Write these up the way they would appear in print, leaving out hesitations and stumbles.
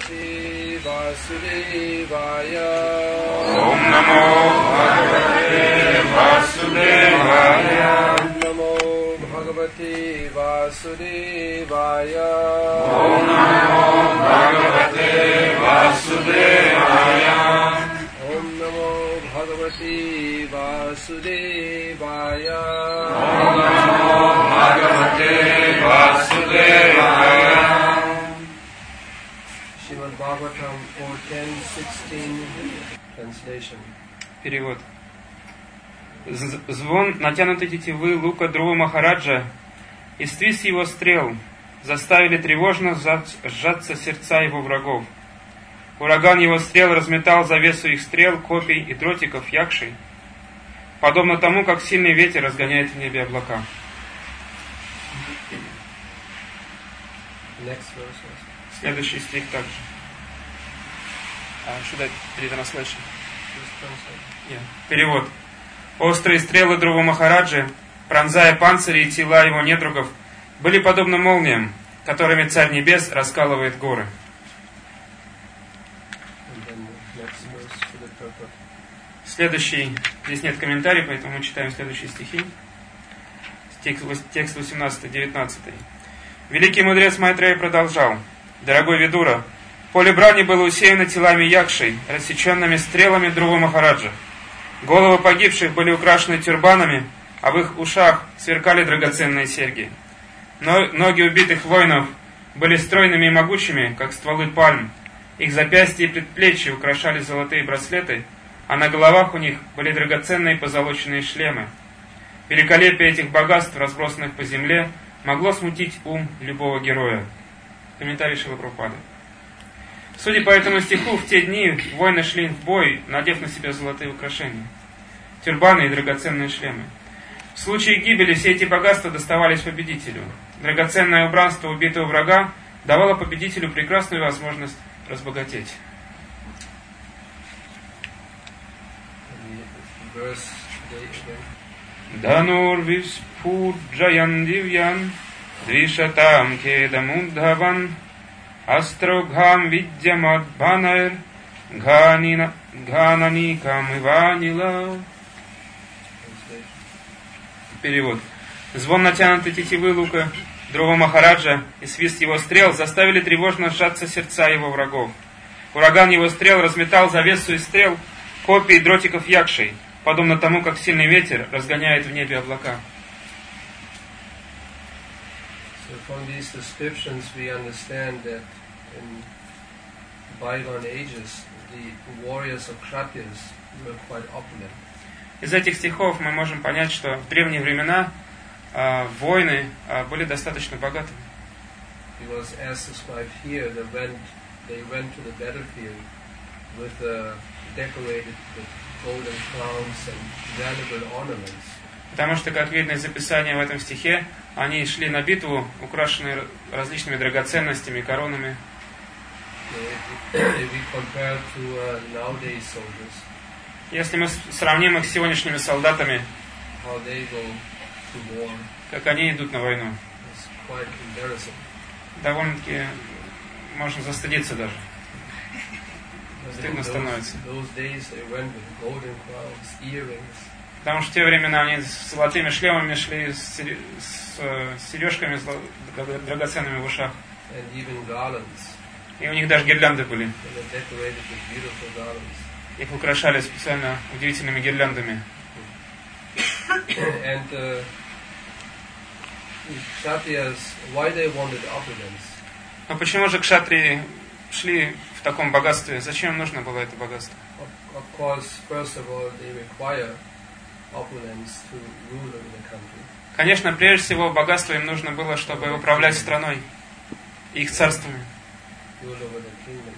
Bhagavate Vasudevaya. Om Namo Bhagavate Vasudevaya. Om Namo Bhagavate Vasudevaya. Om Namo Bhagavate Vasudevaya. Om Namo Bhagavate Vasudevaya. Om Namo Bhagavate Vasudevaya. Srimad Bhagavatam 4.10.16 Translation. Перевод. Звон натянутой тетивы лука Друва Махараджа и свист его стрел заставили тревожно сжаться сердца его врагов. Ураган его стрел разметал завесу их стрел, копий и дротиков якшей, подобно тому, как сильный ветер разгоняет в небе облака. Следующий стих также. Should I read the translation? Yeah. Перевод. Острые стрелы Друва Махараджи, пронзая панцири и тела его недругов, были подобны молниям, которыми Царь Небес раскалывает горы. Следующий, здесь нет комментариев, поэтому мы читаем следующие стихи. Текст 18-19. Великий мудрец Майтрея продолжал. Дорогой Видура, поле брани было усеяно телами якшей, рассеченными стрелами Друва Махараджа. Головы погибших были украшены тюрбанами, а в их ушах сверкали драгоценные серьги. Но ноги убитых воинов были стройными и могучими, как стволы пальм. Их запястья и предплечья украшали золотые браслеты, а на головах у них были драгоценные позолоченные шлемы. Великолепие этих богатств, разбросанных по земле, могло смутить ум любого героя. Комментарий Шрилы Прабхупады. Судя по этому стиху, в те дни воины шли в бой, надев на себя золотые украшения, тюрбаны и драгоценные шлемы. В случае гибели все эти богатства доставались победителю. Драгоценное убранство убитого врага давало победителю прекрасную возможность разбогатеть. Данур виспуджаян дивьян двишатам кедамуддхаван астрогхам видьямадбанайр гхананикам иванила. Перевод. Звон натянутой тетивы лука Друва Махараджа и свист его стрел заставили тревожно сжаться сердца его врагов. Ураган его стрел разметал завесу из стрел, копий и дротиков якшей, подобно тому, как сильный ветер разгоняет в небе облака. So from these descriptions we understand that in bygone ages the warriors of Kshatriyas were quite opulent. Из этих стихов мы можем понять, что в древние времена воины были достаточно богатыми. Because as described here, they went to the battlefield with decorated with golden crowns and valuable ornaments. Потому что, как видно из описания в этом стихе, они шли на битву, украшенные различными драгоценностями, коронами. If we compare to nowadays soldiers, если мы сравним их с сегодняшними солдатами, how they go to war, как они идут на войну, it's quite embarrassing. Довольно-таки можно застыдиться даже. Стыдно становится. Those days they went with golden crowns, earrings. Потому что в те времена они с золотыми шлемами шли, с сережками драгоценными в ушах. And even garlands. И у них даже гирлянды были. And they're decorated with beautiful garlands. Их украшали специально удивительными гирляндами. And Kshatriyas, why they wanted opulence? Но почему же кшатрии шли в таком богатстве? Зачем им нужно было это богатство? Of course, first of all, they require opulence to rule over the country. Конечно, прежде всего, богатство им нужно было, чтобы управлять страной и их царствами. Rule over the kingdom.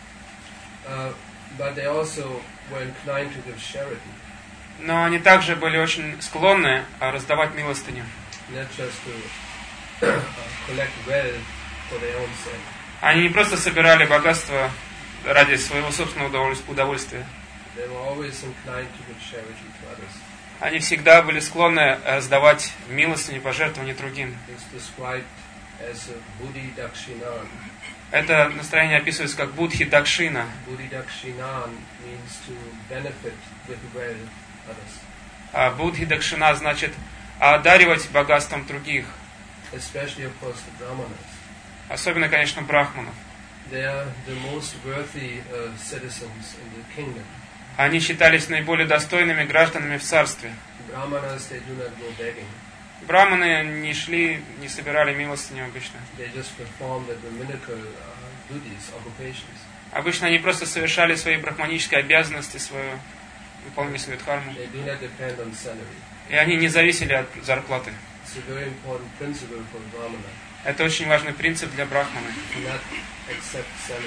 But they also were inclined to give charity. Но они также были очень склонны раздавать милостыню. Not just to collect wealth for their own sake. Они не просто собирали богатство ради своего собственного удовольствия. They were always inclined to give charity to others. Они всегда были склонны раздавать милостыню, пожертвования другим. It's described as a Buddhi Dakshinan. Это настроение описывается как Будхи Дакшина. Buddhi Dakshinan means to benefit with wealth others. А Будхи Дакшина значит одаривать богатством других. Especially, of course, the Brahmanas. Особенно, конечно, брахманов. They are the most worthy citizens in the kingdom. Они считались наиболее достойными гражданами в царстве. Brahmanas, they do not go begging. Браманы не шли, не собирали милостыню обычно. They just perform the Brahminical duties, occupations. Обычно они просто совершали свои брахманические обязанности, выполняли свою дхарму. They do not depend on salary. И они не зависели от зарплаты. It's a very important principle for Brahmana. Это очень важный принцип для брахмана. Not accept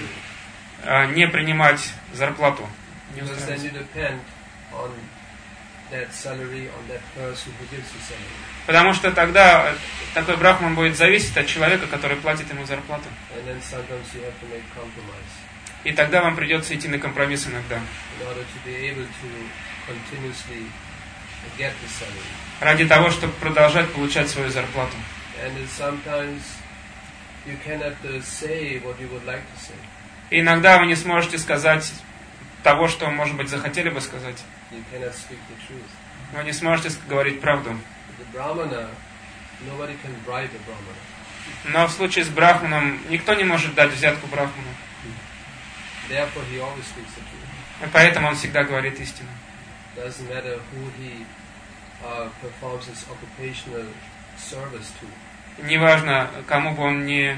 salary. Не принимать зарплату. Because then you depend on that salary, on that person who gives you salary. Потому что тогда такой брахман будет зависеть от человека, который платит ему зарплату. And then sometimes you have to make compromise. И тогда вам придется идти на компромисс иногда. In order to be able to continuously get the salary. Ради того, чтобы продолжать получать свою зарплату. And sometimes you cannot say what you would like to say. И иногда вы не сможете сказать того, что, может быть, захотели бы сказать. You cannot speak the truth. Вы не сможете говорить правду. The Brahmana, nobody can bribe a Brahmana. Но в случае с брахманом никто не может дать взятку брахману. Therefore, he always speaks the truth. И поэтому он всегда говорит истину. Doesn't matter who he performs his occupational service to. Неважно, кому бы он не,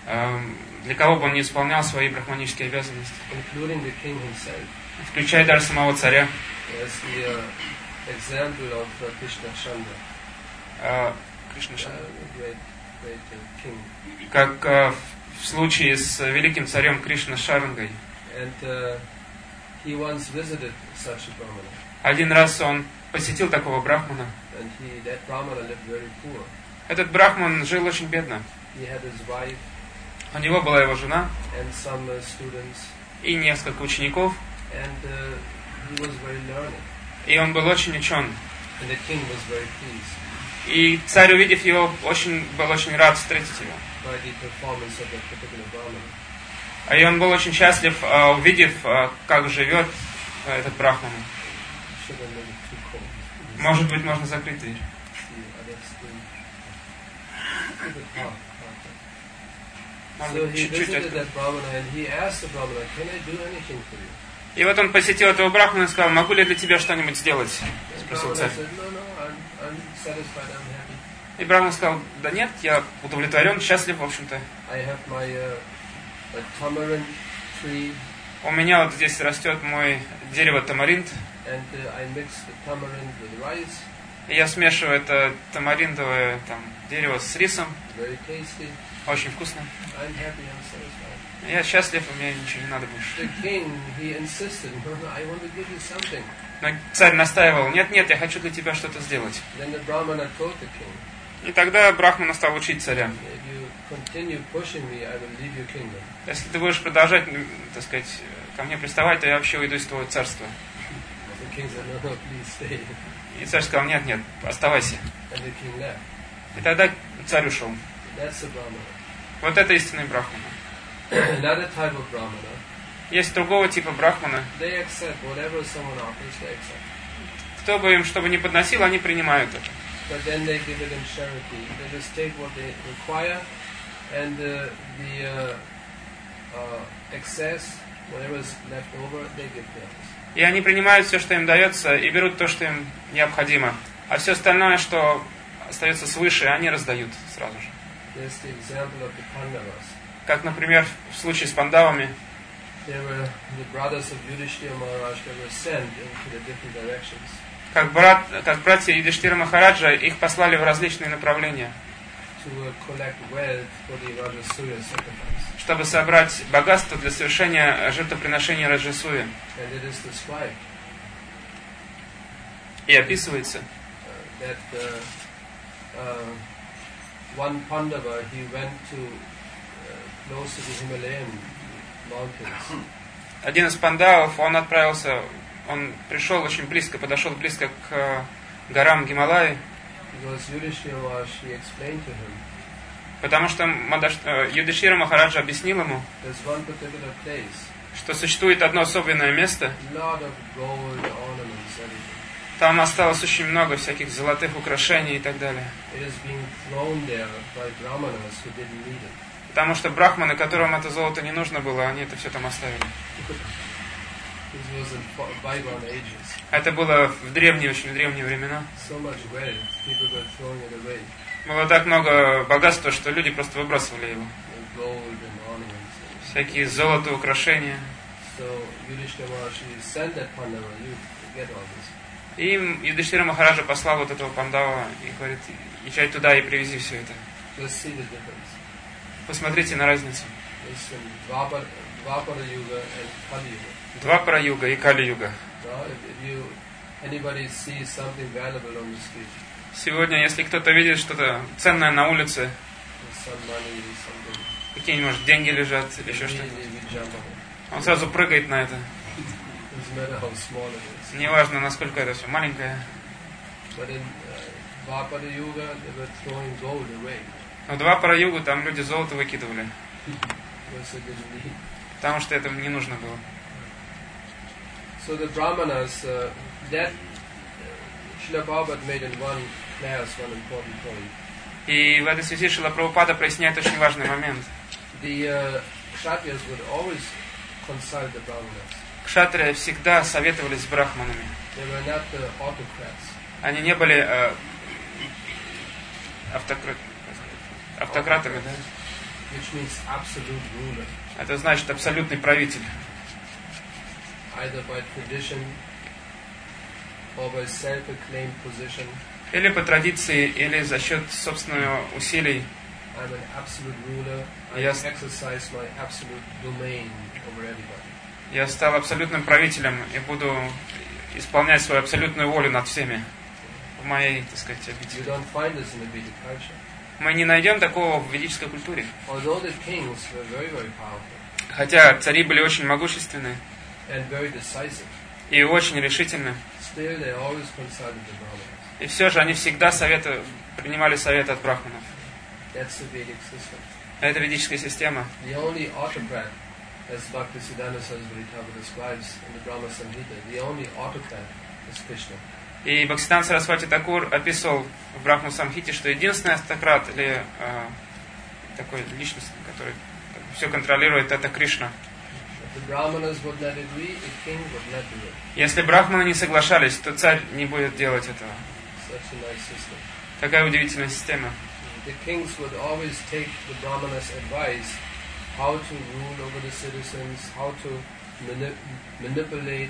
для кого бы он не исполнял свои брахманические обязанности. Including the king himself. Включая даже самого царя. As the example of Krishna Chandra. Кришна Чандра. Great king. Как в случае с великим царем Кришна Шарангой. And he once visited such a Brahmana. Один раз он посетил такого брахмана. And that Brahmana lived very poor. Этот брахман жил очень бедно. He had his wife. У него была его жена. And some students. И несколько учеников. And he was very learned. И он был очень учен. And the king was very pleased. И царь, увидев его, был очень рад встретить его. By the performance of that particular Brahmana. И он был очень счастлив, увидев, как живет этот брахман. Может быть, можно закрыть дверь. So he visited that Brahmana and he asked the Brahmana, "Can I do anything for you?" И вот он посетил этого брахмана и сказал: могу ли я для тебя что-нибудь сделать? Спросил царь. И брахман сказал: да нет, я удовлетворен, счастлив, в общем-то. У меня вот здесь растет мой дерево тамаринд. И я смешиваю это тамариндовое дерево с рисом. Очень вкусно. Я счастлив, и мне ничего не надо больше. Но царь настаивал: нет, нет, я хочу для тебя что-то сделать. И тогда брахман стал учить царя: если ты будешь продолжать, так сказать, ко мне приставать, то я вообще уйду из твоего царства. И царь сказал: нет, нет, оставайся. И тогда царь ушел. Вот это истинный брахман. Есть другого типа брахмана. Кто бы им что бы ни подносил, они принимают это. И они принимают все, что им дается, и берут то, что им необходимо. А все остальное, что остается свыше, они раздают сразу же. Как, например, в случае с пандавами. Как братья Юдиштхира Махараджа, их послали в различные направления, чтобы собрать богатство для совершения жертвоприношения Раджасуя. И описывается, one Pandava, he went to close to the Himalayan mountains. Один из пандавов, он пришел очень близко, подошел близко к горам Гималаи. Because Yudhishthira, she explained to him. Потому что Юдхиштира Махараджа объяснил ему, there's one particular place, что существует одно особенное место. lot of gold, ornaments, everything. Там осталось очень много всяких золотых украшений и так далее. It is being thrown there by brahmanas who didn't need it. Потому что брахманы, которым это золото не нужно было, они это все там оставили. This was in bygone ages. Это было в древние, очень древние времена. So much wealth, people were throwing it away. Было так много богатства, что люди просто выбрасывали его. The gold and ornaments. Всякие золото, украшения. So Yudhishthira Maharshi sent that Pandava youth to get all this. И Юдхиштира Махараджа послал вот этого Пандава и говорит, езжай туда и привези все это. Just see the difference. Посмотрите на разницу. It's in Dvapara Yuga and Kali Yuga. Двапара-юга и Кали-юга. Now, if anybody sees something valuable on the street, Сегодня, если кто-то видит что-то ценное на улице, some money, something, какие-нибудь, может, деньги лежат или еще что-то, immediately we jump on it. он сразу прыгает на это. Doesn't matter how small it is. Неважно, насколько это все маленькое. But in Dvapara Yuga, they were throwing gold away Но Двапара-югу там люди золото выкидывали, because they didn't need. потому что это не нужно было. So the Brahmanas, that Srila Prabhupada made in one class one important point. И в этой связи Шрила Прабхупада проясняет очень важный момент. The Kshatriyas would always consult the Brahmanas. Кшатрии всегда советовались с брахманами. They were not the autocrats. Они не были автократами, да? Which means absolute ruler, Это значит абсолютный правитель. either by tradition or by self-acclaimed position. Или по традиции, или за счет собственных усилий. I'm an absolute ruler. I Yes. exercise my absolute domain over everybody. Я стал абсолютным правителем и буду исполнять свою абсолютную волю над всеми в моей, так сказать, You обители. don't find this in the Vedic culture. Мы не найдем такого в ведической культуре. Although the kings were very, very powerful Хотя цари были очень могущественны and very decisive, и очень решительны. still they always consulted the Brahmanas. И все же они всегда принимали советы от брахманов. That's the Vedic system. Это ведическая система. The only autocrat, as Bhaktisiddhanta Saraswati Thakur describes in the Brahma Samhita, the only autocrat is Krishna. И Бхактисиданта Сарасвати Такур описывал в Брахма Самхите, что единственный автократ или такой личность, который все контролирует, это Кришна. If the Brahmanas would not agree, the king would not do it. Если брахманы не соглашались, то царь не будет делать этого. Such a nice system. Такая удивительная система. The kings would always take the Brahmanas' advice how to rule over the citizens, how to manipulate,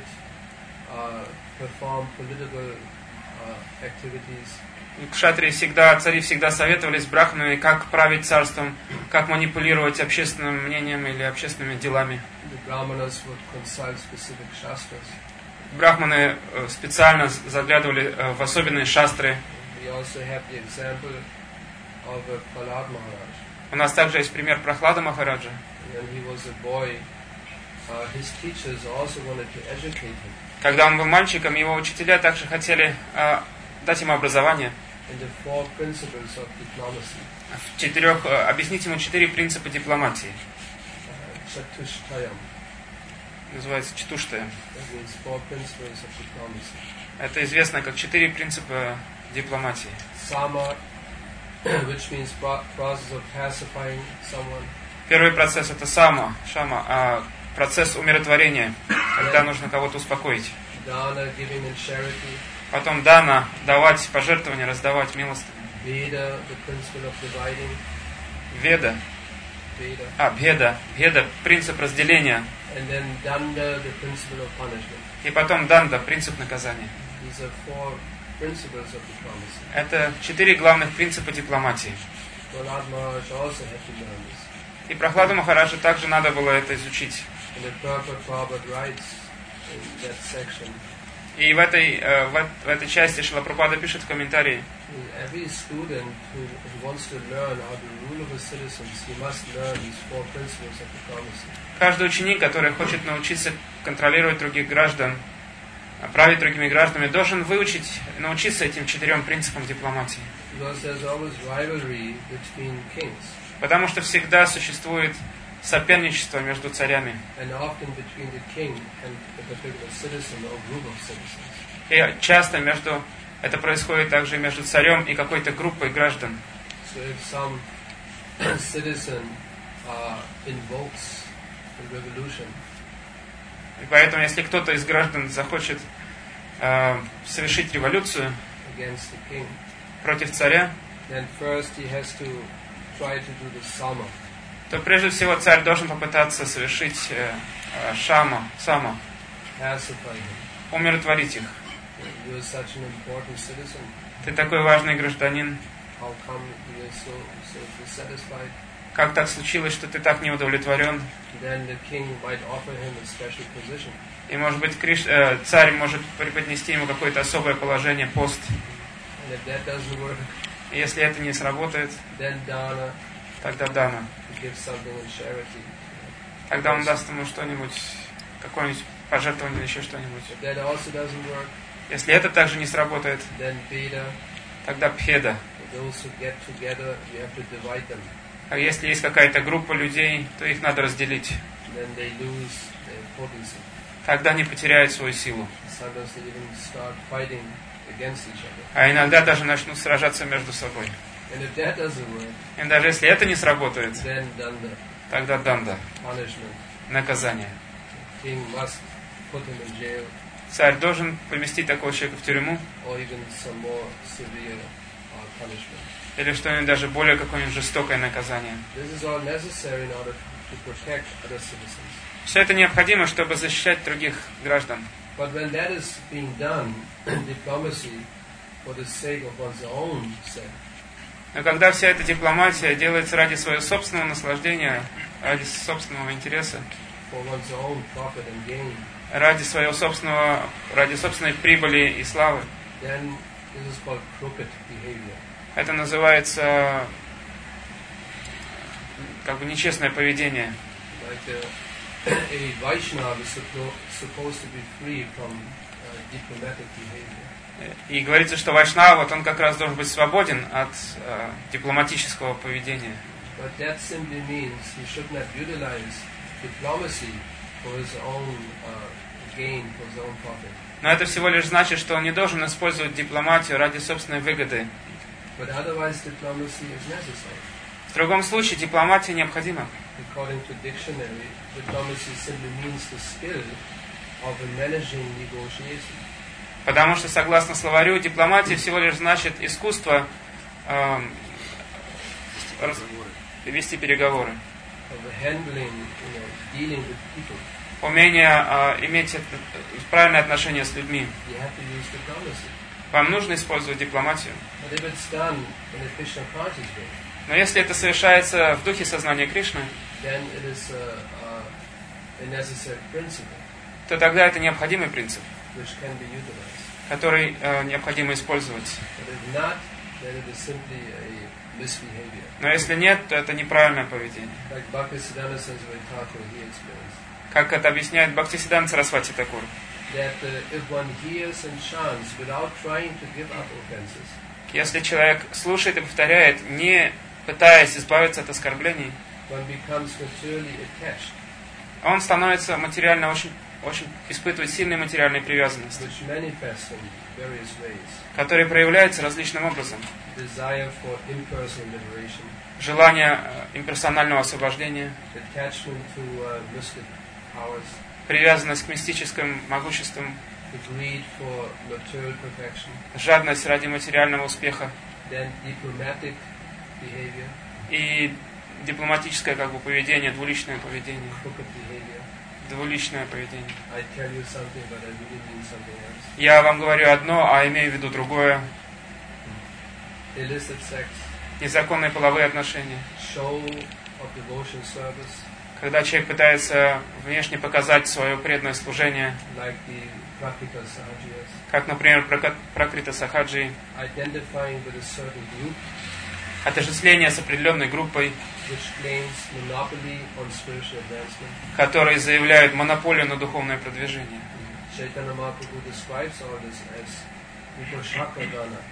perform political activities. Кшатрии цари всегда советовались с брахманами, как править царством, как манипулировать общественным мнением или общественными делами. The Brahmanas would consult specific shastras. Брахманы специально заглядывали в особенные шастры. We also have the example of Prahlad Maharaj. У нас также есть пример Прохлада Махараджа. When he was a boy, his teachers also wanted to educate him Когда он был мальчиком, его учителя также хотели дать ему образование. in the 4 principles of diplomacy. Объяснить ему 4 принципа дипломатии. Chatushtayam. Называется Чатуштая. That means 4 principles of diplomacy. Это известно как 4 принципа дипломатии. Sama, which means process of pacifying someone. Первый процесс это шама, процесс умиротворения, когда нужно кого-то успокоить. Dana, giving in charity. Потом дана, давать пожертвования, раздавать милостыню. Veda, the principle of dividing. Веда, Veda. беда, принцип разделения. And then danda, the principle of punishment. И потом данда, принцип наказания. These are 4 principles of diplomacy. Это 4 главных принципа дипломатии. Prahlad Maharaj also had to learn this. И Прохладу Махараджу также надо было это изучить. And the Purport Prabhupada writes in that section, И в этой части Шрила Прабхупада пишет в комментарии, every student who wants to learn how to rule over citizens, he must learn these 4 principles of diplomacy. каждый ученик, который хочет научиться контролировать других граждан, править другими гражданами, должен научиться этим 4 принципам дипломатии. Because there's always rivalry between kings. Потому что всегда существует соперничество между царями. And often between the king and a particular citizen or group of citizens. И часто это происходит также между царем и какой-то группой граждан. So if some citizen invokes a revolution, и поэтому, если кто-то из граждан захочет совершить революцию against the king, против царя, then first he has to try to do the sama. То прежде всего царь должен попытаться совершить сама, Pacify him. умиротворить их. You are such an important citizen. Ты такой важный гражданин. How come you are so dissatisfied? Как так случилось, что ты так не удовлетворен? Then the king might offer him a special position. И может быть царь может преподнести ему какое-то особое положение, пост. And if that doesn't work, И если это не сработает, then dana, тогда дана. give something in charity. Тогда он даст ему что-нибудь, какое-нибудь пожертвование или еще что-нибудь. If that also doesn't work, Если это также не сработает, then beda. тогда пхеда. For those who get together, you have to divide them. А если есть какая-то группа людей, то их надо разделить. Then they lose their potency. Тогда они потеряют свою силу. Sometimes they even start fighting against each other. А иногда даже начнут сражаться между собой. And if that doesn't work, И даже если это не сработает, then danda, тогда данда, punishment. наказание. The king must put him in jail, Царь должен поместить такого человека в тюрьму, or even some more severe punishment. или что-нибудь даже более какое-нибудь жестокое наказание. This is all necessary in order to protect other citizens. Все это необходимо, чтобы защищать других граждан. But when that is being done, diplomacy, for the sake of one's own sake, Но когда вся эта дипломатия делается ради своего собственного наслаждения, ради собственного интереса, for one's own profit and gain, ради собственной прибыли и славы, then this is called crooked behavior. это называется как бы нечестное поведение. Like a Vaishnava is supposed to be free from diplomatic behavior. И говорится, что Вайшнава, вот он как раз должен быть свободен от дипломатического поведения. But that simply means he should not utilize diplomacy for his own gain, for his own profit. Но это всего лишь значит, что он не должен использовать дипломатию ради собственной выгоды. But otherwise diplomacy is necessary. В другом случае дипломатия необходима. According to dictionary, diplomacy simply means the skill of managing negotiation. Потому что, согласно словарю, дипломатия всего лишь значит искусство вести переговоры. Of handling, dealing with people. Умение иметь правильное отношение с людьми. You have to use diplomacy. Вам нужно использовать дипломатию. But if it's done in a Krishna conscious way, Но если это совершается в духе сознания Кришны, then it is a necessary principle то тогда это необходимый принцип, which can be utilized. который необходимо использовать. But if not, then it is simply a misbehavior. Но если нет, то это неправильное поведение. Like Bhaktisiddhanta Saraswati Thakur, he explains Как это объясняет Бхактисиддханта Сарасвати Такур. that if one hears and chants without trying to give up offenses, Если человек слушает и повторяет, не пытаясь избавиться от оскорблений, one becomes materially attached, он становится материально очень испытывает сильные материальные привязанности, which manifests in various ways. которые проявляются различным образом. Desire for impersonal liberation, Желание имперсонального освобождения, attachment to mystic powers, привязанность к мистическим могуществам, the greed for material perfection, жадность ради материального успеха then diplomatic behavior, и дипломатическое как бы поведение, двуличное поведение. crooked behavior. Двуличное поведение. I tell you something, but I really mean something else. Я вам говорю одно, а имею в виду другое. Illicit sex, Незаконные половые отношения. show of devotion service, Когда человек пытается внешне показать свое преданное служение, like the Prakrita Sahajas, как, например, Пракрита Сахаджи, identifying with a certain group отождествление с определенной группой, which claims monopoly on spiritual advancement. которые заявляют монополию на духовное продвижение. Chaitanya Mahaprabhu describes all this as Upashakagana.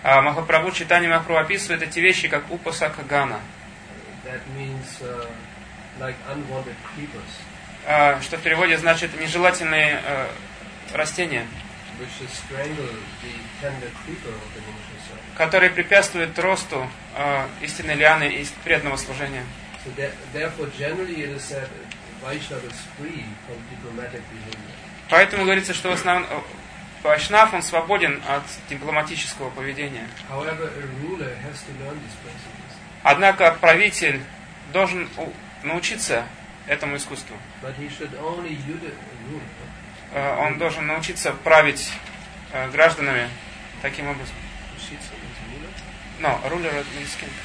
А Махапрабху, Чайтанья Махапрабху описывает эти вещи как упасака гана. That means like unwanted creepers, Что в переводе значит нежелательные растения, which strangle the tender creeper of the devotional service. которые препятствуют росту истинной лианы и преданного служения. So therefore, generally it is said Vaishnava is free from diplomatic behavior. Поэтому говорится, что в основном Вайшнав, он свободен от дипломатического поведения. However, a ruler has to learn these principles. Однако правитель должен научиться этому искусству. But he should only rule. Он должен научиться править гражданами таким образом. Shitsa is ruler. No, ruler means king.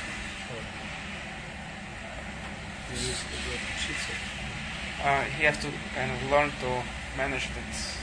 You use the word shitsa. He has to kind of learn to manage that.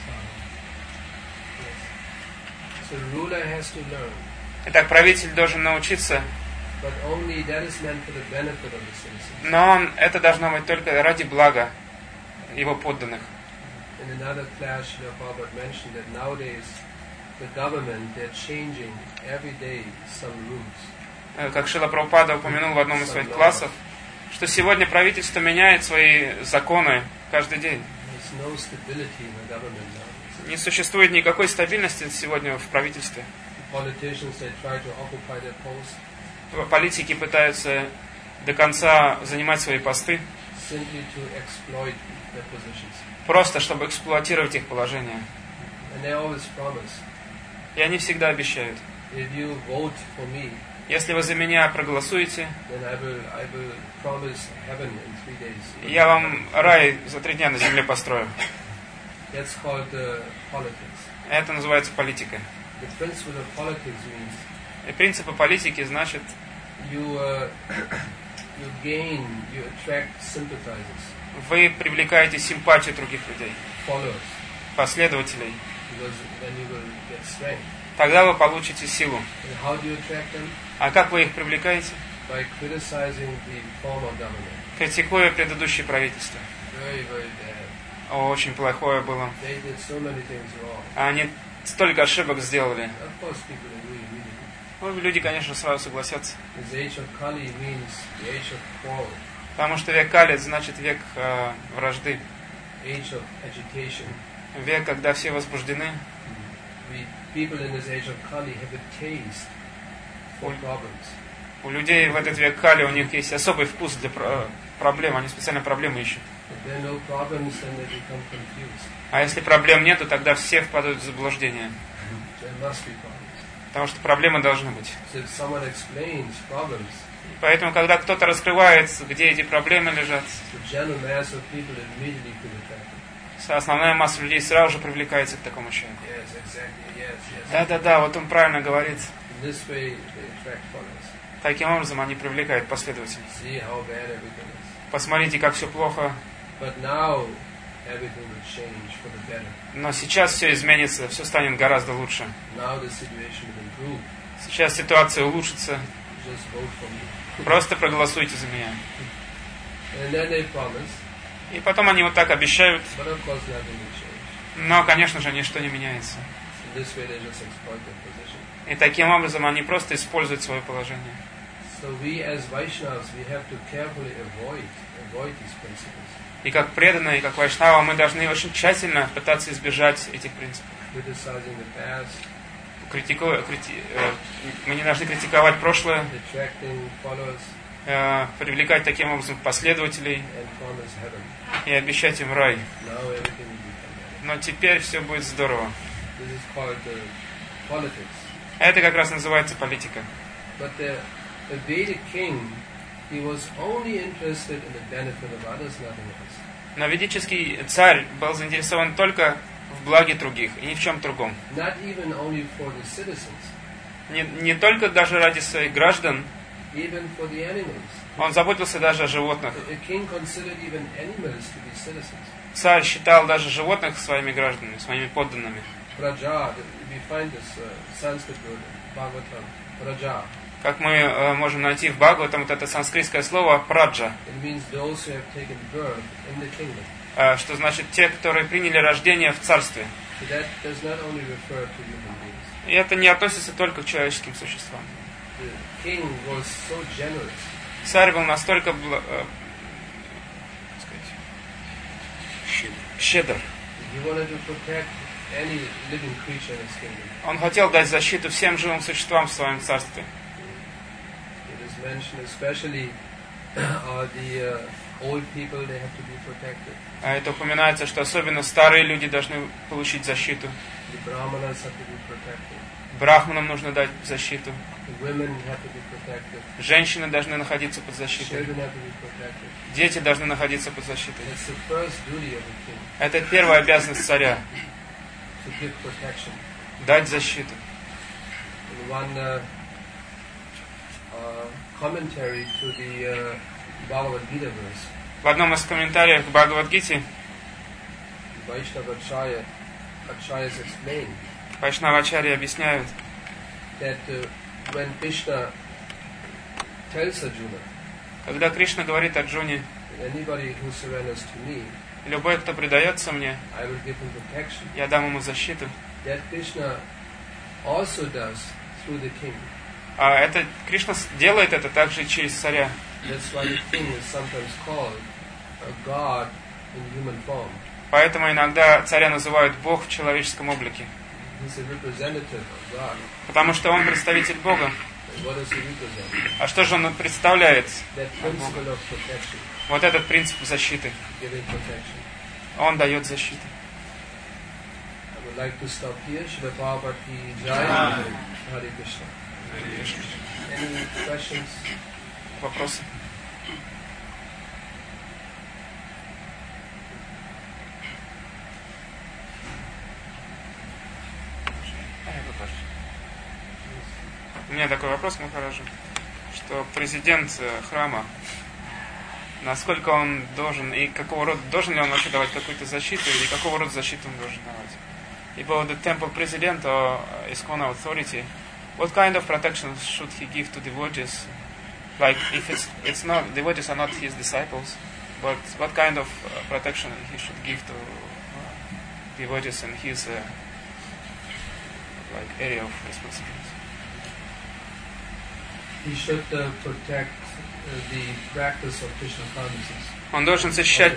Yes. So ruler has to learn. Итак, правитель должен научиться, But only that is meant for the benefit of the citizens. но это должно быть только ради блага его подданных. In another class, Srila Prabhupada mentioned that nowadays the government, they're changing every day some rules. Как Шрила Прабхупада упомянул в одном из своих классов, что сегодня правительство меняет свои законы каждый день. There's no stability in the government nowadays. Не существует никакой стабильности сегодня в правительстве. Politicians, they try to occupy their posts Политики пытаются до конца занимать свои посты, simply to exploit their positions. просто чтобы эксплуатировать их положение. And they always promise, И они всегда обещают: if you vote for me, если вы за меня проголосуете, then I will promise heaven in 3 days. я вам рай за 3 дня на земле построю. That's called politics. Это называется политика. The principle of politics means И принципы политики значит, you attract sympathizers, вы привлекаете симпатию других людей, followers, последователей. because then you will get strength. Тогда вы получите силу. And how do you attract them? А как вы их привлекаете? By criticizing the former government. Критикуя предыдущее правительство. Very, very bad. Очень плохое было. They did so many things wrong. Они столько ошибок сделали. Of course, people agree immediately. Ну, люди, конечно, сразу согласятся. The age of Kali means the age of quarrel, Потому что век Кали значит век вражды. age of agitation. Век, когда все возбуждены. People in this age of Kali have a taste for problems. У людей в этот век Кали, у них есть особый вкус для проблем. Они специально проблемы ищут. If there are no problems, then they become confused. А если проблем нету, тогда все впадают в заблуждение. There must be problems. Потому что проблемы должны быть. So if someone explains problems, Поэтому, когда кто-то раскрывает, где эти проблемы лежат, the general mass of people immediately feel attracted. основная масса людей сразу же привлекается к такому человеку. Yes, exactly. Yes, yes. Да-да-да, вот он правильно говорит. In this way, they attract followers. Таким образом они привлекают последователей. See how bad everything is. Посмотрите, как все плохо. But now, everything will change for the better. Но сейчас все изменится, все станет гораздо лучше. Now the situation will improve. Сейчас ситуация улучшится. Just vote for me. Просто проголосуйте за меня. And then they promise, И потом они вот так обещают. but of course nothing will change. Но, конечно же, ничто не меняется. In this way, they just exploit their position. И таким образом они просто используют свое положение. So we as Vaishnavas, we have to carefully avoid these principles. И как преданные, и как вайшнава, мы должны очень тщательно пытаться избежать этих принципов. Criticizing the past, Мы не должны критиковать прошлое, attracting followers, привлекать таким образом последователей and promise heaven. и обещать им рай. Now everything will become better. Но теперь все будет здорово. This is called politics. Это как раз называется политика. But the Vedic king, he was only interested in the benefit of others, nothing else. Но ведический царь был заинтересован только в благе других и ни в чем другом. Not even only for the citizens, Не только даже ради своих граждан, even for the animals. он заботился даже о животных. The king considered even animals to be citizens. Царь считал даже животных своими гражданами, своими подданными. Praja, we find this Sanskrit word, Bhagavatam, Praja. Как мы можем найти в Бхагаватам вот это санскритское слово «праджа», It means those who have taken birth in the kingdom. что значит те, которые приняли рождение в царстве. So that does not only refer to human beings. И это не относится только к человеческим существам. The king was so generous. Царь был настолько щедр. He wanted to protect any living creature in his kingdom. Он хотел дать защиту всем живым существам в своем царстве. It is mentioned especially the old people, they have to be protected. А это упоминается, что особенно старые люди должны получить защиту. The brahmanas have to be protected. Брахманам нужно дать защиту. The women have to be protected. Женщины должны находиться под защитой. Children have to be protected. Дети должны находиться под защитой. It's the first duty of the king Это первая обязанность царя. to give protection. Дать защиту. In one commentary to the Bhagavad Gita verse, В одном из комментариев к Бхагавад-гите Vaishnava Acharyas explain Вайшнавачарьи объясняют, that when Krishna tells Arjuna, когда Кришна говорит Арджуне, that anybody who surrenders to me, любой, кто предается мне, I will give him protection, я дам ему защиту. that Krishna also does through the king. А это Кришна делает это также и через царя. That's why the king is sometimes called a god in human form. Поэтому иногда царя называют Бог в человеческом облике. He's a representative of God. Потому что он представитель Бога. And what does he represent? А что же он представляет? That principle of protection, Вот этот принцип защиты. giving protection. Он дает защиту. I would like to stop here. Srila Prabhupada ki jai. Hare Krishna. Any questions? Вопросы? У меня такой вопрос, Махараджа, что президент храма, насколько он должен, и какого рода, должен ли он вообще давать какую-то защиту, или какого рода защиту он должен давать? If the temple president or ISKCON authority, what kind of protection should he give to devotees? Like, if it's not, devotees are not his disciples, but what kind of protection he should give to devotees in his like area of responsibility? He should protect the practice of Krishna consciousness. Он должен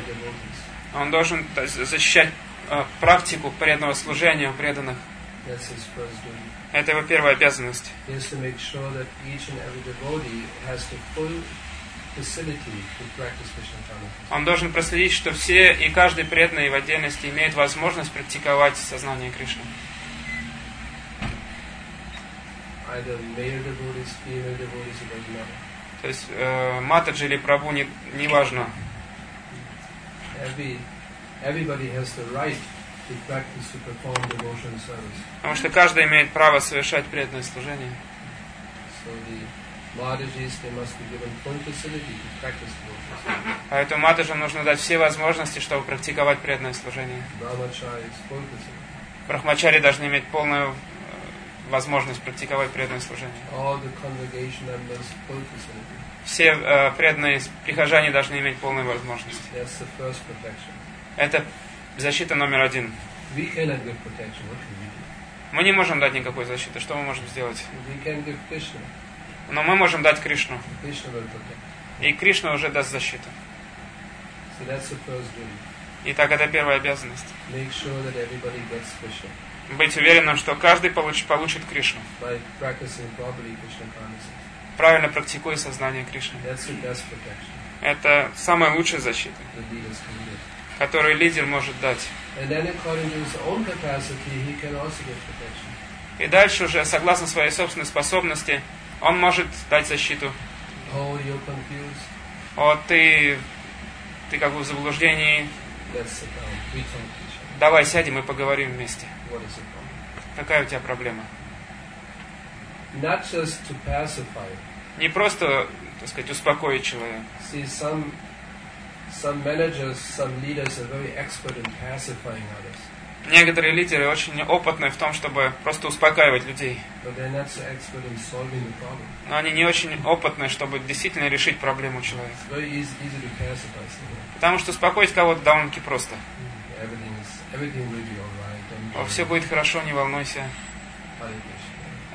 защищать практику преданного служения у преданных. That's his first duty. Это его первая обязанность. He has to make sure that each and every devotee has the full facility to practice Krishna consciousness. Он должен проследить, что все и каждый преданный в отдельности имеет возможность практиковать сознание Кришны. Either male devotees, female devotees, it doesn't matter. То есть Матаджи или Прабху не важно. Everybody has the right to practice, to perform devotional service. Потому что каждый имеет право совершать преданное служение. So the Madhajis, they must be given full facility to practice devotional service. Поэтому Матаджам нужно дать все возможности, чтобы практиковать преданное служение. Brahmacharis, full facility. Брахмачари должны иметь полную возможность практиковать преданное служение. All the congregation members, full facility. Все преданные прихожане должны иметь полную возможность. That's the first protection. Это защита номер один. We cannot give protection. What can we do? Мы не можем дать никакой защиты. Что мы можем сделать? We can give Krishna. Но мы можем дать Кришну. Krishna will protect. И Кришна уже даст защиту. So that's the first duty. Итак, это первая обязанность. Make sure that everybody gets Krishna Быть уверенным, что каждый получит Кришну. by practicing properly Krishna consciousness. Правильно практикуя сознание Кришны. That's the best protection Это самая лучшая защита, the leaders can give. которую лидер может дать. And then according to his own capacity, he can also give protection. И дальше уже, согласно своей собственной способности, он может дать защиту. Oh, you're confused? Вот ты как бы в заблуждении. Let's sit down. We talk to each other. Давай сядем и поговорим вместе. What is the problem? Какая у тебя проблема? Not just to pacify. Не просто, так сказать, успокоить человека. See, some managers, some leaders are very expert in pacifying others. Некоторые лидеры очень опытны в том, чтобы просто успокаивать людей. But they're not so expert in solving the problem. Но они не очень опытны, чтобы действительно решить проблему человека. It's very easy to pacify someone. Потому что успокоить кого-то довольно-таки просто. Everything will be all right. Все будет хорошо, не волнуйся. Hare Krishna.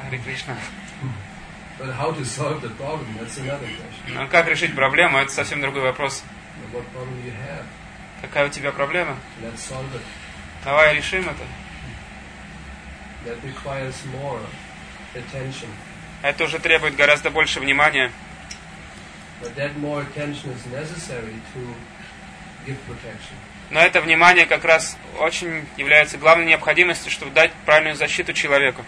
Харе Кришна. But how to solve the problem, that's another question. Но как решить проблему, это совсем другой вопрос. What problem you have? Какая у тебя проблема? Let's solve it. Давай решим это. That requires more attention. Это уже требует гораздо больше внимания. But that more attention is necessary to give protection. Но это внимание как раз очень является главной необходимостью, чтобы дать правильную защиту человеку.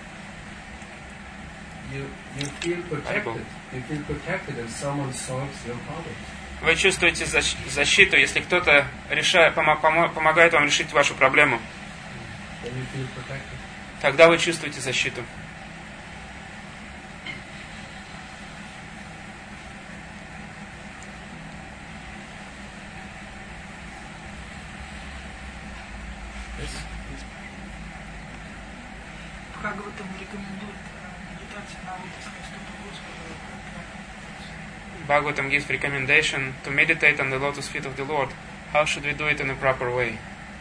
You feel protected. You feel protected if someone solves your problems. Вы чувствуете защиту, если кто-то помогает вам решить вашу проблему. Then you feel protected. Тогда вы чувствуете защиту. Бхагаватам рекомендует медитацию на лотосные стопы Господа. Bhagavatam gives recommendation to meditate on the lotus feet of the Lord. How should we do it in a proper way?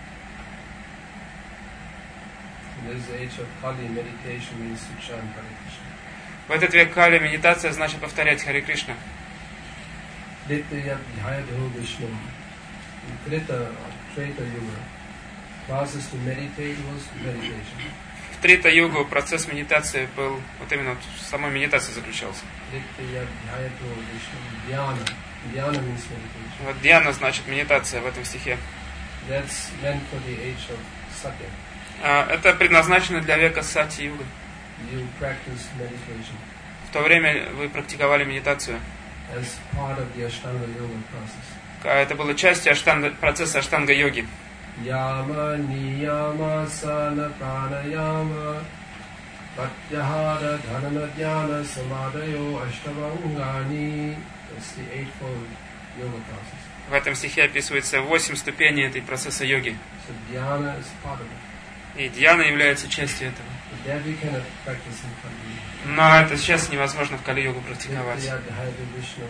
In this age of Kali, meditation means to chant Hare Krishna. В этот век Кали медитация значит повторять Харе Кришна. Nitya Dhyayadho Vishnu. In Treta Yuga, process to meditate was meditation. В Трита-югу процесс медитации был, вот именно в самой медитации заключался. Nitya Dhyayadho Vishnu. Dhyana. Dhyana means meditation. Вот Дьяна значит медитация в этом стихе. That's meant for the age of Satya. Это предназначено для века Сати-юга. You practice meditation В то время вы практиковали медитацию. as part of the Ashtanga Yoga process. Это было частью процесса Аштанга-йоги. Yama niyama sana pranayama pratyahara dhanana dhyana samadayo ashtavangani. That's the eightfold yoga process. В этом стихе описывается 8 ступеней этой процесса йоги. So dhyana is part of it. И Дьяна является частью этого. But that we cannot practice in Kali. Но это сейчас невозможно в Кали-йогу практиковать. Nitya Vishnu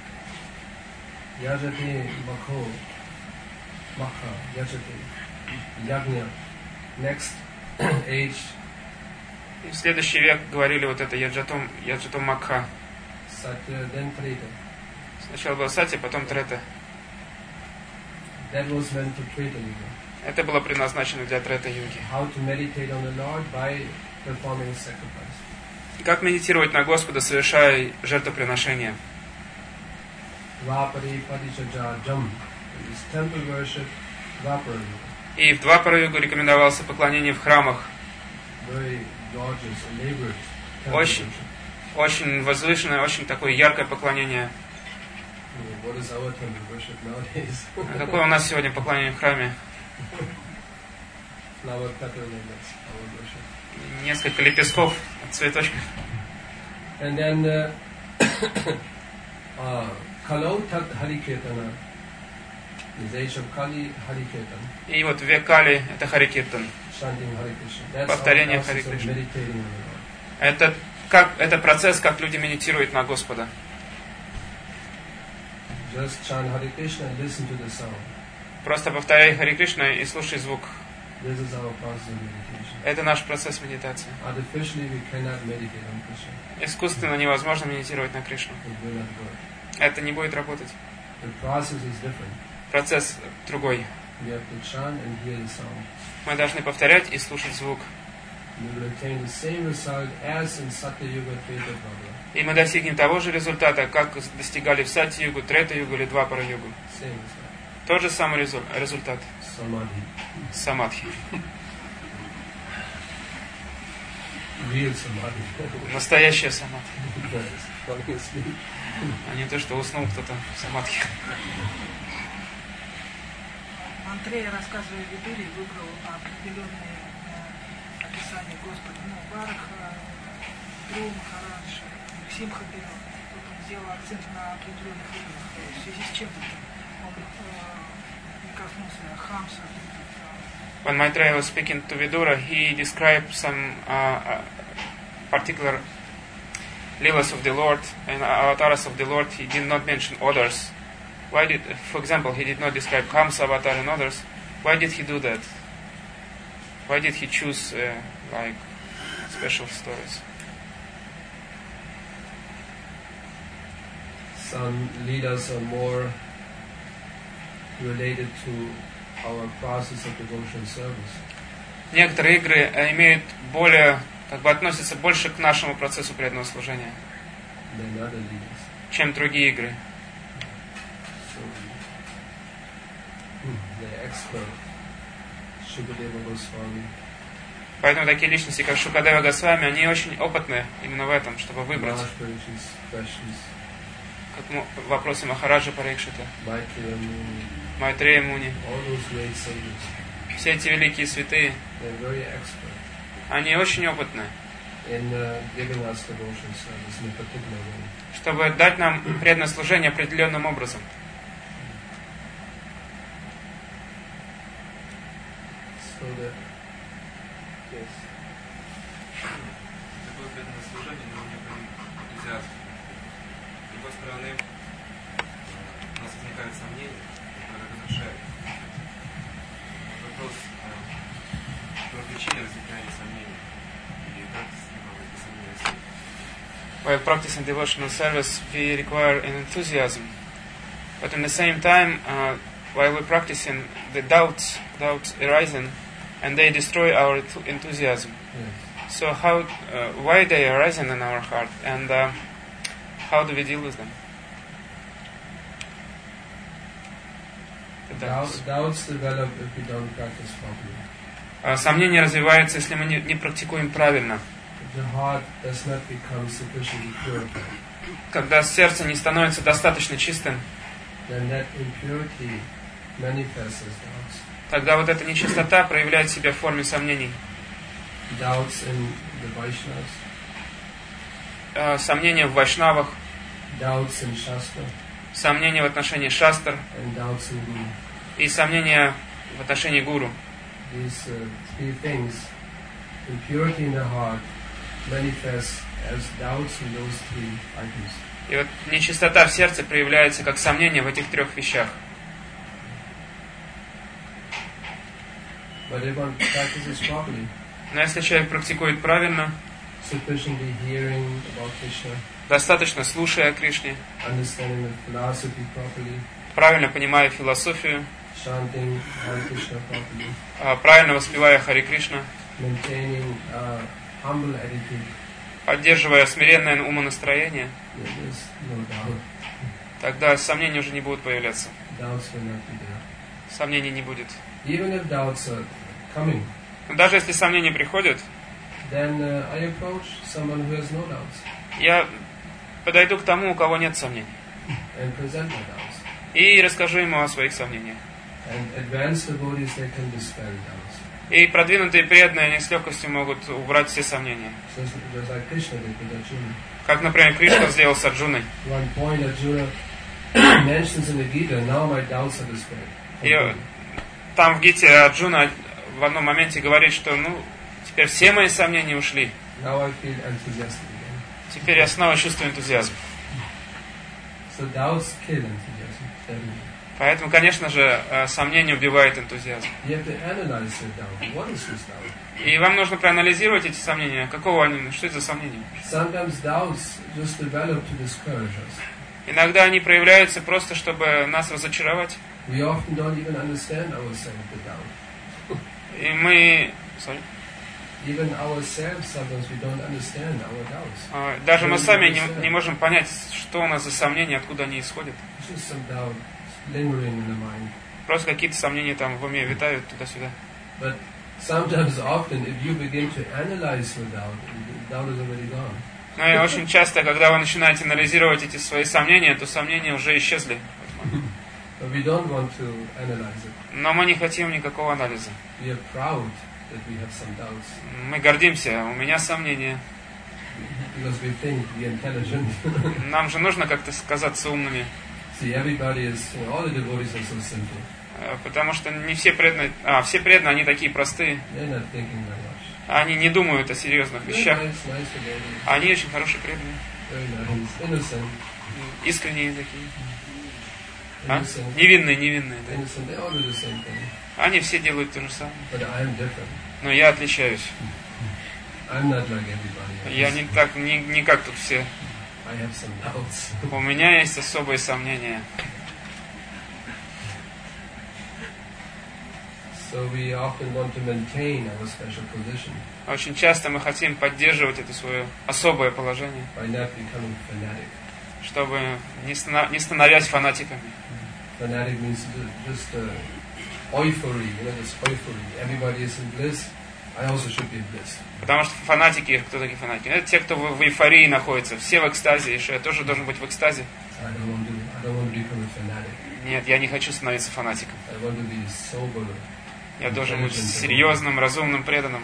Yajati Makho Makha Yajati Yagnya. Next age И в следующий век говорили вот это Яджатом Макха. Satya, then Treta. Сначала была Сати, потом Трета. That was meant to Treta Yuga. Это было предназначено для Трета-юги. How to meditate on the Lord by performing sacrifice. Как медитировать на Господа, совершая жертвоприношение. Vapari Padichaja Jam. It's temple worship, Vapara Yuga. И в Двапара-югу рекомендовался поклонение в храмах. Very gorgeous, elaborate temple Очень. worship. Очень возвышенное, очень такое яркое поклонение. What is our temple worship nowadays? А какое у нас сегодня поклонение в храме? Flower petal, and that's our worship. Несколько лепестков от цветочков. And then Kalau Tat Harikirtana. In the age of Kali, Harikirtan. И вот в век Кали это Хари Киртан. Chanting Hare Krishna. That's Повторение our Харе process of Кришны. meditating on the Lord. Это процесс, как люди медитируют на Господа. Just chant Hare Krishna and listen to the sound. Просто повторяй Хари Кришна и слушай звук. This is our process of meditation. Это наш процесс медитации. Artificially, we cannot meditate on Krishna. Искусственно невозможно медитировать на Кришну. It will not work. Это не будет работать. The process is different. Процесс другой. We have to chant and hear the sound. Мы должны повторять и слушать звук. We will attain the same result as in Satya Yuga, Treta Yuga. И мы достигнем того же результата, как достигали в Сати-югу, Трета-югу или Двапара-югу. Same result. Тот же самый результат. Samadhi. Самадхи. Real Samadhi. Настоящая самадхи. Falling asleep. А не то, что уснул кто-то в самадхи. Андрея, рассказывая в Видуре, выбрал определенные описания Господа. Бараха, Дру Махарадж, Симхадева. Тут он сделал акцент на определенных уровнях. В связи с чем он не коснулся Хамса. When Maitreya was speaking to Vidura, he described some particular Leelas of the Lord and avatars of the Lord. He did not mention others. Why did, for example, he did not describe Kamsa avatar and others? Why did he do that? Why did he choose like special stories? Some leaders are more related to our process of devotion service. Некоторые игры имеют более, относятся больше к нашему процессу преданного служения, Than other leaders. чем другие игры. So, the expert, Shukadeva Goswami, Поэтому такие личности, как Шукадева Госвами, они очень опытны именно в этом, чтобы выбрать, Maharaj's questions, как в вопросе Махараджа Парикшита, Maitreya Muni, Майтрея Муни. all those great sages, Все эти великие святые, they're very expert они очень опытны, in giving us devotion service in a particular way. чтобы дать нам преданное служение определенным образом. So that, yes. Такое преданное служение, но некоторый энтузиазм. С другой стороны, у нас возникают сомнения, которые разрушают. Вопрос, по причине возникновения сомнений. И как эти сомнения снять. While practicing devotional service, we require an enthusiasm. But at the same time, while we're practicing, the doubts arising, and they destroy our enthusiasm. Yes. So why they are arising in our heart, and how do we deal with them? Doubts develop if we don't practice properly. Сомнения развиваются, если мы не практикуем правильно. The heart does not become sufficiently purified. Когда сердце не становится достаточно чистым, Then that impurity manifests as doubts. тогда вот эта нечистота проявляет себя в форме сомнений. Doubts in the Vaishnavas, Сомнения в вайшнавах, doubts in Shastra, сомнения в отношении шастр and doubts in Guru. и сомнения в отношении гуру. These three things, impurity in the heart, manifests as doubts in those three items. И вот нечистота в сердце проявляется как сомнение в этих трех вещах. But if one practices properly, Но если человек практикует правильно, sufficiently hearing about Krishna, достаточно слушая о Кришне, understanding the philosophy properly, правильно понимая философию, chanting Hare Krishna properly, правильно воспевая Харе Кришна, maintaining a humble attitude, поддерживая смиренное умонастроение, there is no doubt. тогда сомнений уже не будут появляться. Doubts will not be there. Сомнений не будет. Even if doubts are coming, Но даже если сомнения приходят, then I approach someone who has no doubts я подойду к тому, у кого нет сомнений, and present my doubts. и расскажу ему о своих сомнениях. And advanced devotees, they can dispel doubts. И продвинутые преданные, они с легкостью могут убрать все сомнения. So just like Krishna did with Arjuna. Как, например, Кришна сделал с Арджуной. One point Arjuna mentions in the Gita, now my doubts are dispelled. И там в Гите Арджуна в одном моменте говорит, что теперь все мои сомнения ушли. Now I feel enthusiastic again. Теперь я снова чувствую энтузиазм. So doubts kill enthusiasm. Definitely. Поэтому, конечно же, сомнение убивает энтузиазм. You have to analyze your doubt. What is this doubt? И вам нужно проанализировать эти сомнения. Какого они, что это за сомнения? Sometimes doubts just develop to discourage us. Иногда они проявляются просто, чтобы нас разочаровать. We often don't even understand ourselves with doubt. И мы... Even ourselves, sometimes we don't understand our doubts. Даже мы сами не можем понять, что у нас за сомнения, откуда они исходят. It's just some doubt lingering in the mind. Просто какие-то сомнения там в уме витают туда-сюда. But sometimes, often, if you begin to analyze your doubt, the doubt is already gone. Ну и очень часто, когда вы начинаете анализировать эти свои сомнения, то сомнения уже исчезли. But we don't want to analyze it. Но мы не хотим никакого анализа. We are proud that we have some doubts Мы гордимся, у меня сомнения. because we think we're intelligent. Нам же нужно как-то казаться умными. See, everybody is, all the devotees are so simple. Потому что не все преданные, все преданные, они такие простые. They're not thinking very much. Они не думают о серьезных Very вещах. nice devotees. Они очень хорошие преданные. Very nice. Innocent. Искренние такие. Innocent. Невинные, да. Innocent. They all do the same thing. Они все делают то же самое. But I'm different. Но я отличаюсь. I'm not like everybody else. Я не как тут все I have some doubts. У меня есть особые сомнения. So we often want to maintain our special position Очень часто мы хотим поддерживать это свое особое положение, by not becoming fanatic. чтобы не становясь фанатиками. Fanatic means just euphoria, this euphoria. Everybody is in bliss. I also should be in bliss. Потому что фанатики, кто такие фанатики? Это те, кто в эйфории находится, все в экстазе, и что я тоже должен быть в экстазе. I don't want to become a fanatic. Нет, я не хочу становиться фанатиком. I want to be sober. Я должен быть серьезным, разумным, преданным.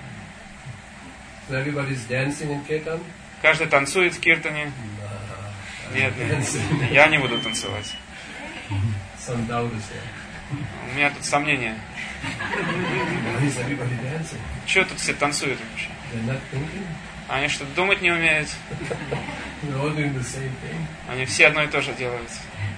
So everybody's dancing in Kirtan? Каждый танцует в киртане. Нет, я не буду танцевать. Some doubt is there. У меня тут сомнения. Why is everybody dancing? Чего тут все танцуют вообще? They're not thinking. Они что, думать не умеют? They're all doing the same thing. Они все одно и то же делают.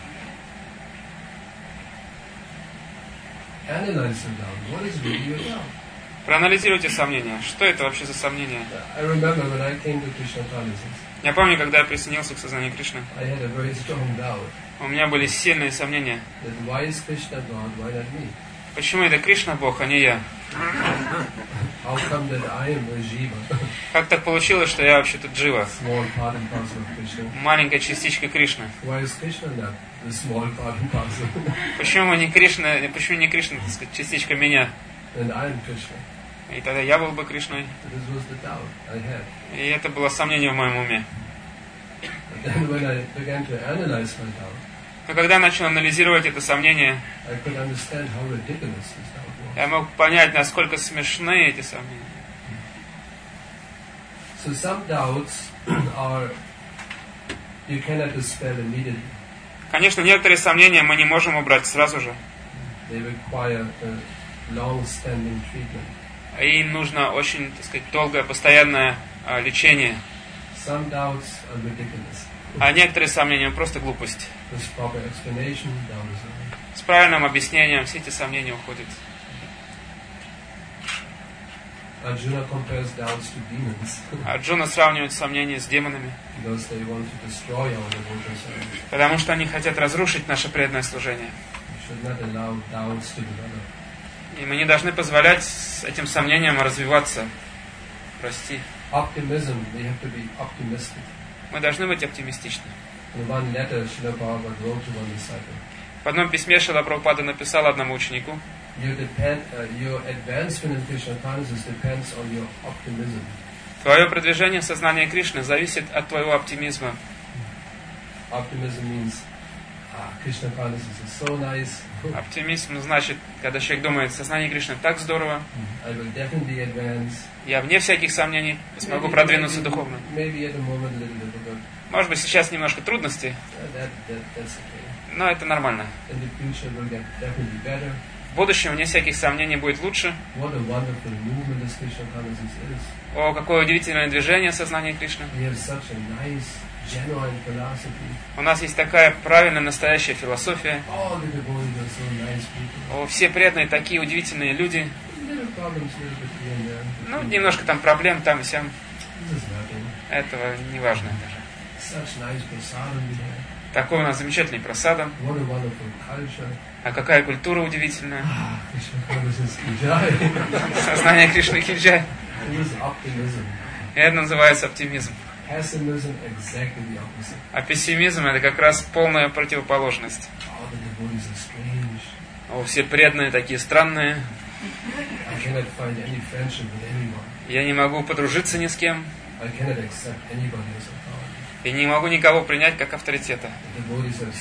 Analyze the doubt. What is really your doubt? Проанализируйте сомнения. Что это вообще за сомнения? I remember when I came to Krishna consciousness, Я помню, когда я присоединился к сознанию Кришны, I had a very strong doubt у меня были сильные сомнения. that why is Krishna God, why not me? Почему это Кришна Бог, а не я? How come that I am a Jiva, Как так получилось, что я вообще тут Джива? small part and parcel of Krishna? Маленькая частичка Кришны. Why is Krishna not the small part and parcel? Почему не Кришна, так сказать, частичка меня? And I am Krishna. И тогда я был бы Кришной. This was the doubt I had. И это было сомнение в моем уме. But then when I began to analyze my doubt, Но когда я начал анализировать это сомнение, I could understand how ridiculous this doubt was. я мог понять, насколько смешны эти сомнения. So some doubts are, you cannot dispel immediately. Конечно, некоторые сомнения мы не можем убрать сразу же. They require a long-standing treatment. И им нужно очень, так сказать, долгое, постоянное лечение. Some doubts are ridiculous. А некоторые сомнения просто глупость. With proper explanation, doubt is over. С правильным объяснением все эти сомнения уходят. Arjuna compares doubts to demons Арджуна сравнивает сомнения с демонами, because they want to destroy our devotional service. потому что они хотят разрушить наше преданное служение. We should not allow doubts to develop. И мы не должны позволять этим сомнениям развиваться, расти. Optimism, we have to be optimistic. Мы должны быть оптимистичны. In one letter, Srila Prabhupada wrote to one disciple, В одном письме Шрила Прабхупада написал одному ученику: your advancement in Krishna consciousness depends on your optimism. твое продвижение в сознании Кришны зависит от твоего оптимизма. Optimism means, Krishna consciousness is so nice. Оптимизм значит, когда человек думает, сознание Кришны так здорово, I will definitely advance. я вне всяких сомнений смогу продвинуться духовно. Maybe at the moment a little difficult. Может быть, сейчас немножко трудностей, That's okay. но это нормально. In the future will get definitely better. В будущем, вне всяких сомнений, будет лучше. What a wonderful movement this Krishna consciousness is. О, какое удивительное движение сознания Кришны. We have such a nice, genuine philosophy. У нас есть такая правильная, настоящая философия. All the devotees are so nice people. О, все преданные, такие удивительные люди. Little problems a little bit here and there. Ну, немножко там проблем, там и сям. This is nothing. Этого не важно даже. Such nice prasadam we have. Такой у нас замечательный просадом. What a wonderful culture. А какая культура удивительная. Krishna consciousness Kijai. Сознание Кришны Киджай. This is optimism. И это называется оптимизм. Pessimism, exactly the opposite. А пессимизм это как раз полная противоположность. All the devotees are strange. О, все преданные такие странные. I cannot find any friendship with anyone. Я не могу подружиться ни с кем. I cannot accept anybody as authority. И не могу никого принять как авторитета. The devotees have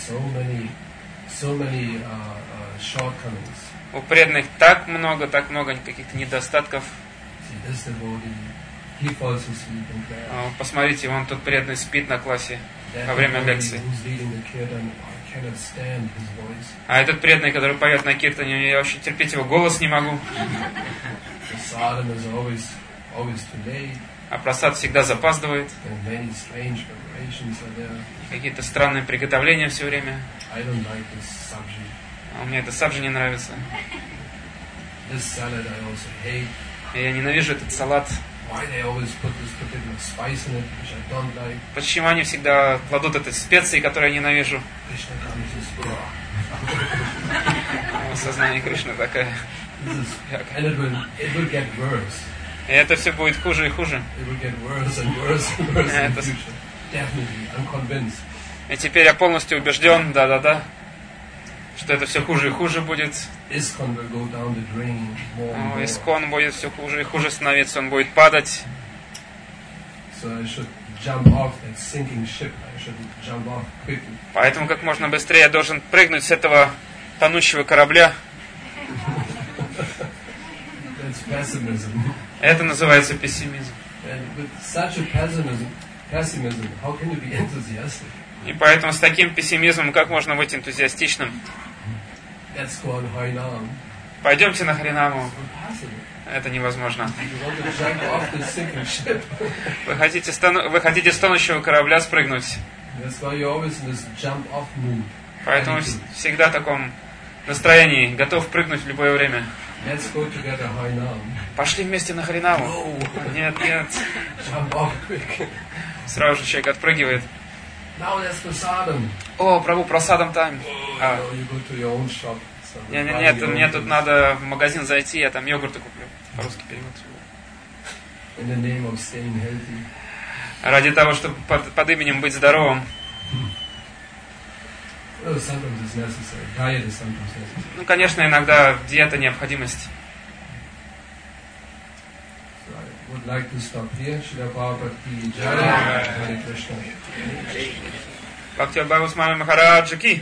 so many shortcomings. У преданных так много каких-то недостатков. See, this devotee, he falls asleep in class. О, посмотрите, вон тут преданный спит на классе That во время devotee лекции. who's leading the kirtan, I cannot stand his voice. А этот преданный, который поет на киртане, я вообще терпеть его голос не могу. The sadhana is always too late. А просад всегда запаздывает. And many strange preparations are there. Какие-то странные приготовления все время. I don't like this sabji. А мне это сабжи не нравится. This salad I also hate. И я ненавижу этот салат. why they always put this particular spice in it, which I don't like. Почему они всегда кладут эти специи, которые я ненавижу? Krishna comes В сознании Кришны такая. and it will get worse. И это все будет хуже и хуже. It will get worse and worse and worse in the Это- future. Definitely, I'm convinced. И теперь я полностью убежден, да, что это все хуже и хуже будет. ISKCON will go down the drain more and more. Искон будет все хуже и хуже становиться, он будет падать. So I should jump off that sinking ship. I should jump off quickly. Поэтому как можно быстрее я должен прыгнуть с этого тонущего корабля. That's pessimism. Это называется пессимизм. And with such a pessimism, how can you be enthusiastic? И поэтому с таким пессимизмом как можно быть энтузиастичным? Let's go on Harinam. Пойдемте на Харинаму. Impossible. Это невозможно. You want to jump off the sinking ship. Вы хотите с тонущего корабля спрыгнуть. That's why you're always in this jump off mood. Поэтому всегда в таком настроении, готов прыгнуть в любое время. Let's go together Harinam. Пошли вместе на Харинаму. Нет. Jump off quick. Сразу же человек отпрыгивает. Now let's prasadam. О, Прабху, просадом там. No, you go to your own shop. So Нет, buy your own мне тут things. надо в магазин зайти, я там йогурты куплю. По-русски перевод. In the name of staying healthy. Ради того, чтобы под именем быть здоровым. Well, sometimes it's necessary. Diet is sometimes necessary. Ну, конечно, иногда диета необходимость. So I would like to stop here. Srila Prabhupada ki jai. Hare Krishna. Бхакти Бхагават Свами Махараджа ки.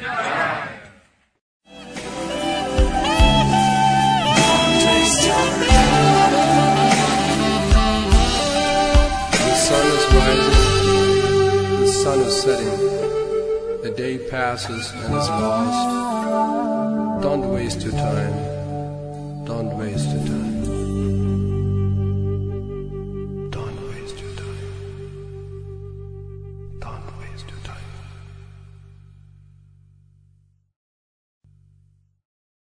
The sun is rising, the sun is setting, the day passes and is lost. Don't waste your time, don't waste your time.